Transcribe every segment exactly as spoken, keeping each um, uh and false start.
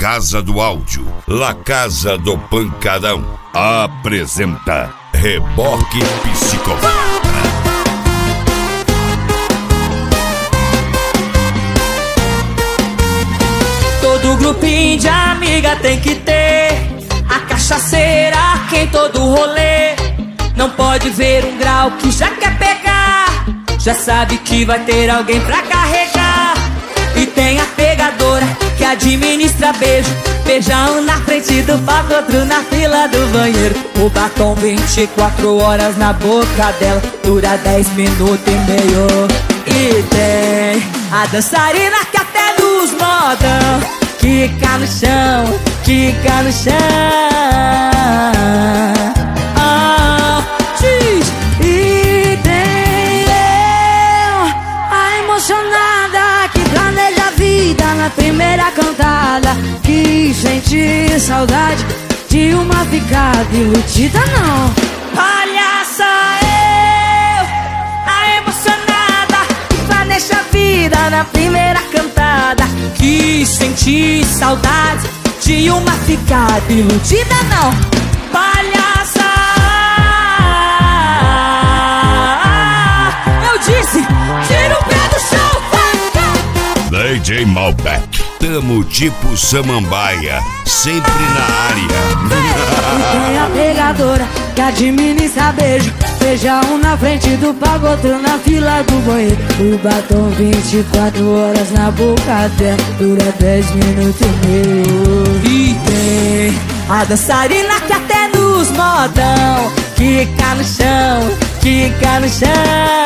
Casa do Áudio, La Casa do Pancadão, apresenta Reboque Psicopata. Todo grupinho de amiga tem que ter a cachaceira que em todo rolê não pode ver um grau que já quer pegar, já sabe que vai ter alguém pra carregar. E tem a pegadora que administra beijo, beijão na frente do palco, outro na fila do banheiro. O batom vinte e quatro horas na boca dela, dura dez minutos e meio. E tem a dançarina que até nos modão quica no chão, quica no chão. Ah, diz. E tem eu, a emocionada que planeja a vida na primeira cantada, que sente saudade de uma ficada iludida não. Palhaça eu, a emocionada que planeja a vida na primeira cantada, que senti saudade de uma ficada iludida não. Palhaça, eu disse, tira o pé do chão. D J Malbec, tamo tipo Samambaia, sempre na área. E tem a pegadora que administra beijo, beijão na frente do palco, outro na fila do banheiro. O batom vinte e quatro horas na boca dela, dura dez minutos e meio. E tem a dançarina que até nos modão quica no chão, quica no chão.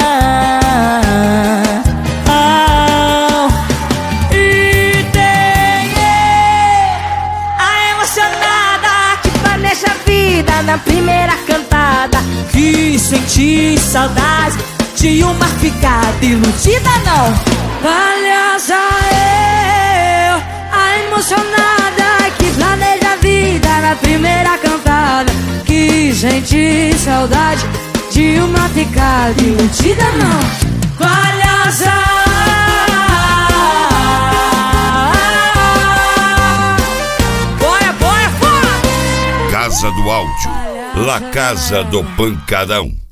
Ah, e tem eu, a emocionada que planeja a vida na primeira cantada, que senti saudade de uma ficada iludida não. Palhaça eu, a emocionada que planeja a vida na primeira cantada, que senti saudade de uma ficada iludida não. Palhaça, boia, boia, fora! Casa do Áudio, La Casa do Pancadão.